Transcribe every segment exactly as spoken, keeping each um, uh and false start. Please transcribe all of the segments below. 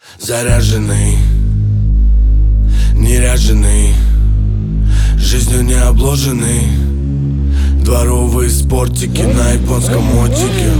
Заряженный, неряженный, жизнью не обложенный. Дворовые спортики на японском мотике.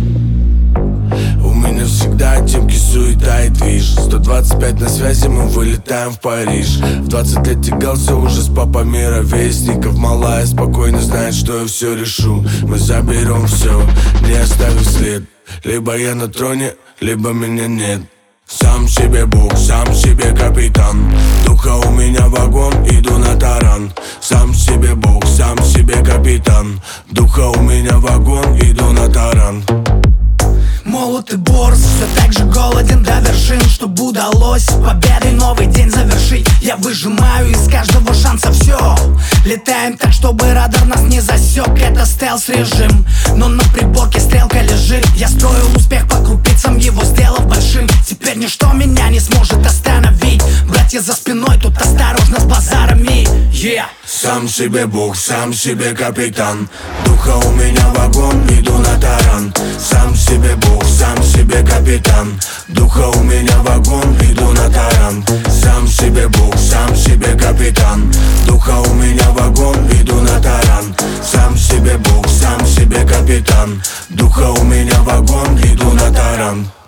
У меня всегда темки, суета и движ. сто двадцать пять на связи, мы вылетаем в Париж. В двадцать лет тягался уже с папами ровесников. Малая спокойно знает, что я все решу. Мы заберем все, не оставив след. Либо я на троне, либо меня нет. Сам себе бог, сам себе капитан. Духа у меня вагон, иду на таран. Сам себе бог, сам себе капитан. Духа у меня вагон, иду на таран. Молот и борз, все так же голоден до вершин. Чтоб удалось победой новый день завершить, я выжимаю из каждого шанса все. Летаем так, чтобы радар нас не засек. Это стелс-режим, но на приборке стрелка лежит. Я строил успех по крупицам, его сделав большим. Теперь ничто меня не сможет остановить. Братья за спиной, тут осторожно с базарами. Yeah. Сам себе бог, сам себе капитан. Духа у меня вагон, иду на таран. Сам себе бог, сам себе капитан. Духа у меня вагон, иду на таран. Сам себе бог, сам себе капитан. Духа у меня вагон, иду на таран. Сам себе бог, сам себе капитан. Духа у меня вагон, иду на таран.